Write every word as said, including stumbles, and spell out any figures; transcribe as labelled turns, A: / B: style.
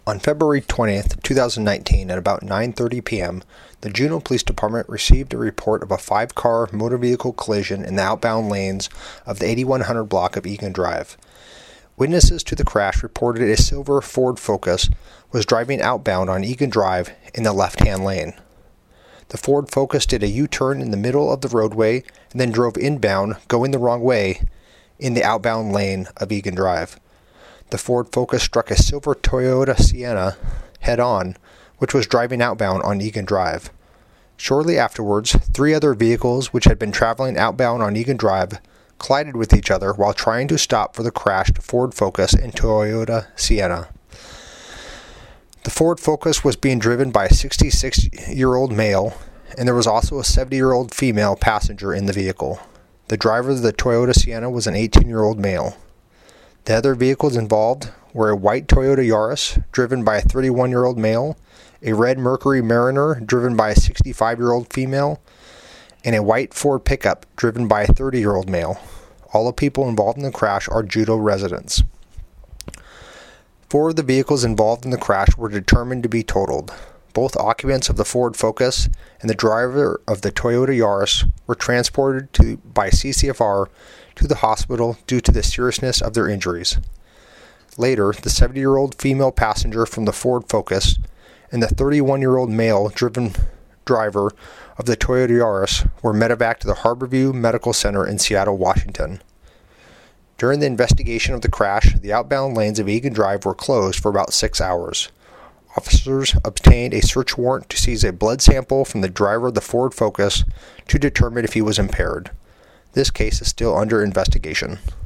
A: On February twentieth, twenty nineteen, at about nine thirty p.m., the Juneau Police Department received a report of a five-car motor vehicle collision in the outbound lanes of the eighty-one hundred block of Egan Drive. Witnesses to the crash reported a silver Ford Focus was driving outbound on Egan Drive in the left-hand lane. The Ford Focus did a U-turn in the middle of the roadway and then drove inbound, going the wrong way, in the outbound lane of Egan Drive. The Ford Focus struck a silver Toyota Sienna head-on, which was driving outbound on Egan Drive. Shortly afterwards, three other vehicles which had been traveling outbound on Egan Drive collided with each other while trying to stop for the crashed Ford Focus and Toyota Sienna. The Ford Focus was being driven by a sixty-six-year-old male, and there was also a seventy-year-old female passenger in the vehicle. The driver of the Toyota Sienna was an eighteen-year-old male. The other vehicles involved were a white Toyota Yaris, driven by a thirty-one-year-old male, a red Mercury Mariner, driven by a sixty-five-year-old female, and a white Ford pickup, driven by a thirty-year-old male. All the people involved in the crash are Juneau residents. Four of the vehicles involved in the crash were determined to be totaled. Both occupants of the Ford Focus and the driver of the Toyota Yaris were transported to, by C C F R to the hospital due to the seriousness of their injuries. Later, the seventy-year-old female passenger from the Ford Focus and the thirty-one-year-old male driven driver of the Toyota Yaris were medevaced to the Harborview Medical Center in Seattle, Washington. During the investigation of the crash, the outbound lanes of Egan Drive were closed for about six hours. Officers obtained a search warrant to seize a blood sample from the driver of the Ford Focus to determine if he was impaired. This case is still under investigation.